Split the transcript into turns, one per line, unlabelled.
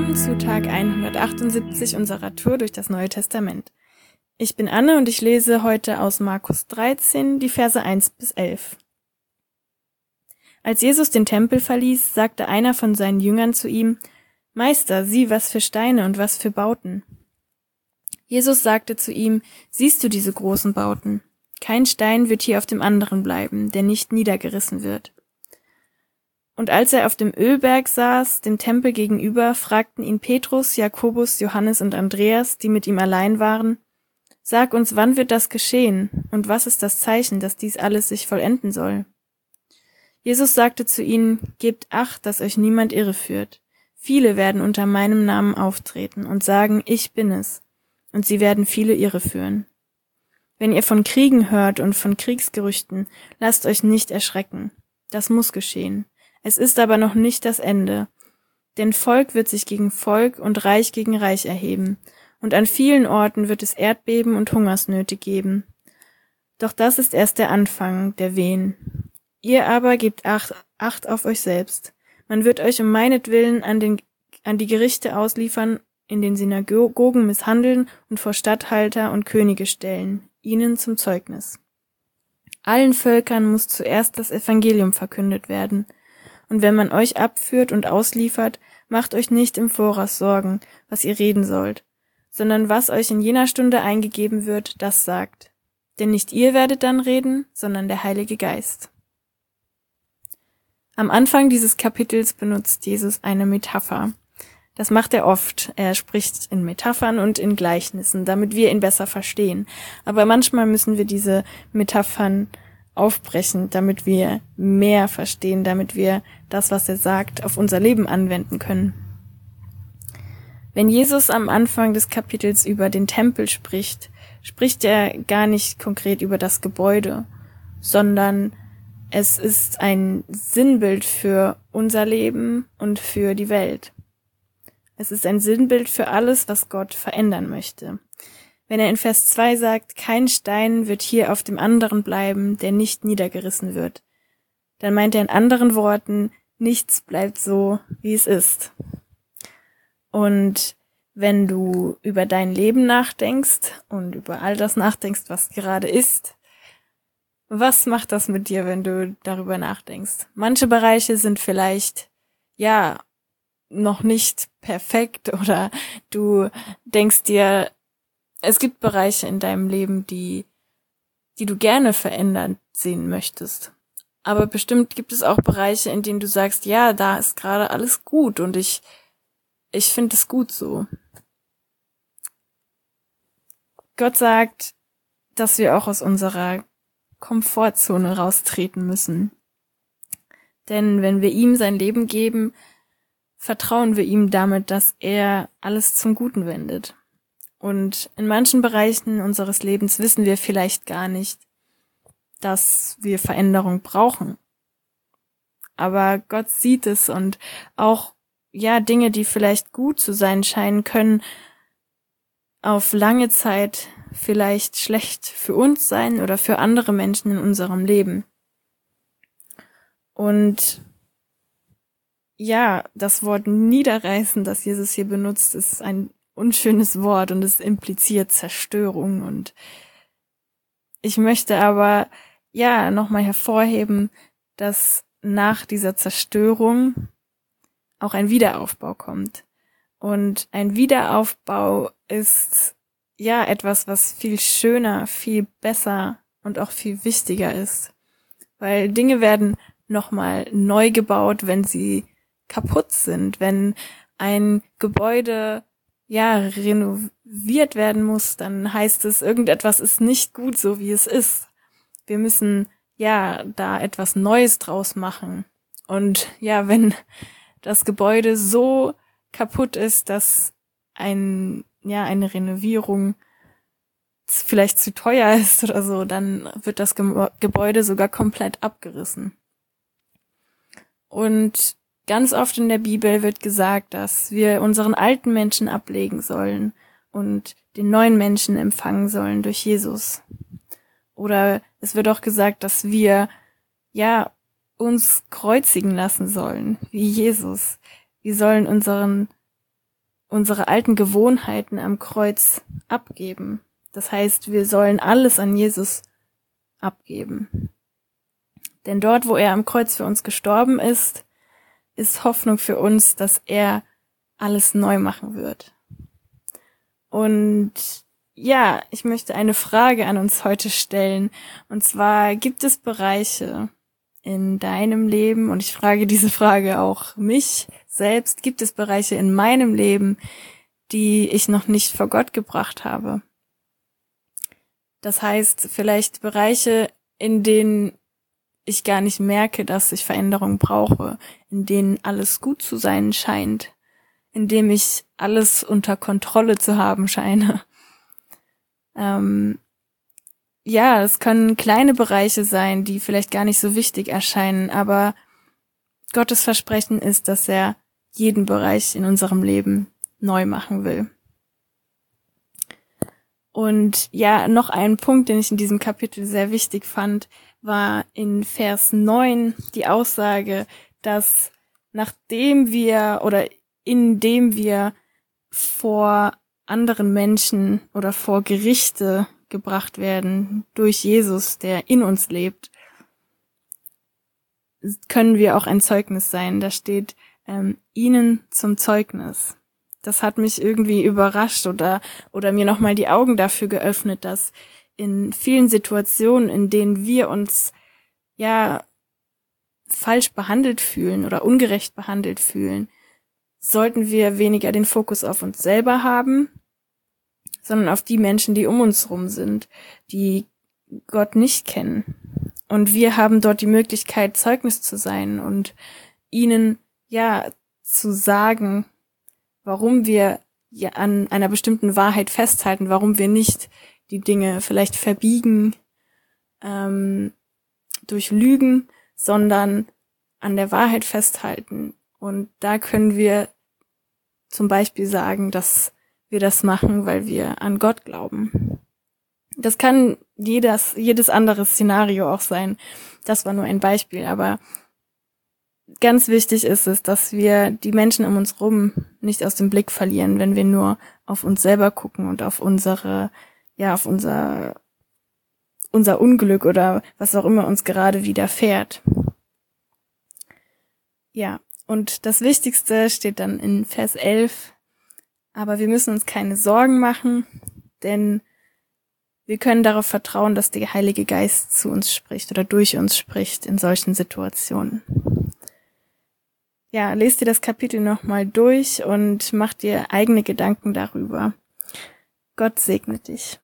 willkommen zu Tag 178 unserer Tour durch das Neue Testament. Ich bin Anne und ich lese heute aus Markus 13 die Verse 1 bis 11. Als Jesus den Tempel verließ, sagte einer von seinen Jüngern zu ihm: Meister, sieh, was für Steine und was für Bauten. Jesus sagte zu ihm: Siehst du diese großen Bauten? Kein Stein wird hier auf dem anderen bleiben, der nicht niedergerissen wird. Und als er auf dem Ölberg saß, dem Tempel gegenüber, fragten ihn Petrus, Jakobus, Johannes und Andreas, die mit ihm allein waren: Sag uns, wann wird das geschehen, und was ist das Zeichen, dass dies alles sich vollenden soll? Jesus sagte zu ihnen: Gebt Acht, dass euch niemand irreführt. Viele werden unter meinem Namen auftreten und sagen: Ich bin es, und sie werden viele irreführen. Wenn ihr von Kriegen hört und von Kriegsgerüchten, lasst euch nicht erschrecken. Das muss geschehen. Es ist aber noch nicht das Ende, denn Volk wird sich gegen Volk und Reich gegen Reich erheben, und an vielen Orten wird es Erdbeben und Hungersnöte geben. Doch das ist erst der Anfang der Wehen. Ihr aber gebt Acht auf euch selbst. Man wird euch um meinetwillen an die Gerichte ausliefern, in den Synagogen misshandeln und vor Statthalter und Könige stellen, ihnen zum Zeugnis. Allen Völkern muss zuerst das Evangelium verkündet werden. Und wenn man euch abführt und ausliefert, macht euch nicht im Voraus Sorgen, was ihr reden sollt, sondern was euch in jener Stunde eingegeben wird, das sagt. Denn nicht ihr werdet dann reden, sondern der Heilige Geist. Am Anfang dieses Kapitels benutzt Jesus eine Metapher. Das macht er oft. Er spricht in Metaphern und in Gleichnissen, damit wir ihn besser verstehen. Aber manchmal müssen wir diese Metaphern aufbrechen, damit wir mehr verstehen, damit wir das, was er sagt, auf unser Leben anwenden können. Wenn Jesus am Anfang des Kapitels über den Tempel spricht, spricht er gar nicht konkret über das Gebäude, sondern es ist ein Sinnbild für unser Leben und für die Welt. Es ist ein Sinnbild für alles, was Gott verändern möchte. Wenn er in Vers 2 sagt, kein Stein wird hier auf dem anderen bleiben, der nicht niedergerissen wird, dann meint er in anderen Worten, nichts bleibt so, wie es ist. Und wenn du über dein Leben nachdenkst und über all das nachdenkst, was gerade ist, was macht das mit dir, wenn du darüber nachdenkst? Manche Bereiche sind vielleicht, noch nicht perfekt, oder du denkst dir, es gibt Bereiche in deinem Leben, die du gerne verändert sehen möchtest. Aber bestimmt gibt es auch Bereiche, in denen du sagst, ja, da ist gerade alles gut und ich finde es gut so. Gott sagt, dass wir auch aus unserer Komfortzone raustreten müssen. Denn wenn wir ihm sein Leben geben, vertrauen wir ihm damit, dass er alles zum Guten wendet. Und in manchen Bereichen unseres Lebens wissen wir vielleicht gar nicht, dass wir Veränderung brauchen. Aber Gott sieht es, und auch, Dinge, die vielleicht gut zu sein scheinen, können auf lange Zeit vielleicht schlecht für uns sein oder für andere Menschen in unserem Leben. Und das Wort niederreißen, das Jesus hier benutzt, ist ein unschönes Wort und es impliziert Zerstörung. Und ich möchte aber nochmal hervorheben, dass nach dieser Zerstörung auch ein Wiederaufbau kommt. Und ein Wiederaufbau ist etwas, was viel schöner, viel besser und auch viel wichtiger ist. Weil Dinge werden nochmal neu gebaut, wenn sie kaputt sind, wenn ein Gebäude renoviert werden muss, dann heißt es, irgendetwas ist nicht gut, so wie es ist. Wir müssen da etwas Neues draus machen. Und wenn das Gebäude so kaputt ist, dass eine Renovierung vielleicht zu teuer ist oder so, dann wird das Gebäude sogar komplett abgerissen. Und ganz oft in der Bibel wird gesagt, dass wir unseren alten Menschen ablegen sollen und den neuen Menschen empfangen sollen durch Jesus. Oder es wird auch gesagt, dass wir uns kreuzigen lassen sollen, wie Jesus. Wir sollen unseren unsere alten Gewohnheiten am Kreuz abgeben. Das heißt, wir sollen alles an Jesus abgeben. Denn dort, wo er am Kreuz für uns gestorben ist, ist Hoffnung für uns, dass er alles neu machen wird. Und ja, ich möchte eine Frage an uns heute stellen. Und zwar, gibt es Bereiche in deinem Leben, und ich frage diese Frage auch mich selbst, gibt es Bereiche in meinem Leben, die ich noch nicht vor Gott gebracht habe? Das heißt, vielleicht Bereiche, in denen ich gar nicht merke, dass ich Veränderung brauche, in denen alles gut zu sein scheint, in dem ich alles unter Kontrolle zu haben scheine. Ja, es können kleine Bereiche sein, die vielleicht gar nicht so wichtig erscheinen, aber Gottes Versprechen ist, dass er jeden Bereich in unserem Leben neu machen will. Und ja, noch ein Punkt, den ich in diesem Kapitel sehr wichtig fand, war in Vers 9 die Aussage, dass indem wir vor anderen Menschen oder vor Gerichte gebracht werden durch Jesus, der in uns lebt, können wir auch ein Zeugnis sein. Da steht, ihnen zum Zeugnis. Das hat mich irgendwie überrascht oder mir nochmal die Augen dafür geöffnet, dass in vielen Situationen, in denen wir uns ja falsch behandelt fühlen oder ungerecht behandelt fühlen, sollten wir weniger den Fokus auf uns selber haben, sondern auf die Menschen, die um uns rum sind, die Gott nicht kennen. Und wir haben dort die Möglichkeit, Zeugnis zu sein und ihnen ja zu sagen, warum wir ja an einer bestimmten Wahrheit festhalten, warum wir nicht die Dinge vielleicht verbiegen durch Lügen, sondern an der Wahrheit festhalten. Und da können wir zum Beispiel sagen, dass wir das machen, weil wir an Gott glauben. Das kann jedes andere Szenario auch sein. Das war nur ein Beispiel, aber ganz wichtig ist es, dass wir die Menschen um uns rum nicht aus dem Blick verlieren, wenn wir nur auf uns selber gucken und auf unser Unglück oder was auch immer uns gerade widerfährt. Ja, und das Wichtigste steht dann in Vers 11. Aber wir müssen uns keine Sorgen machen, denn wir können darauf vertrauen, dass der Heilige Geist zu uns spricht oder durch uns spricht in solchen Situationen. Ja, lest dir das Kapitel nochmal durch und mach dir eigene Gedanken darüber. Gott segne dich.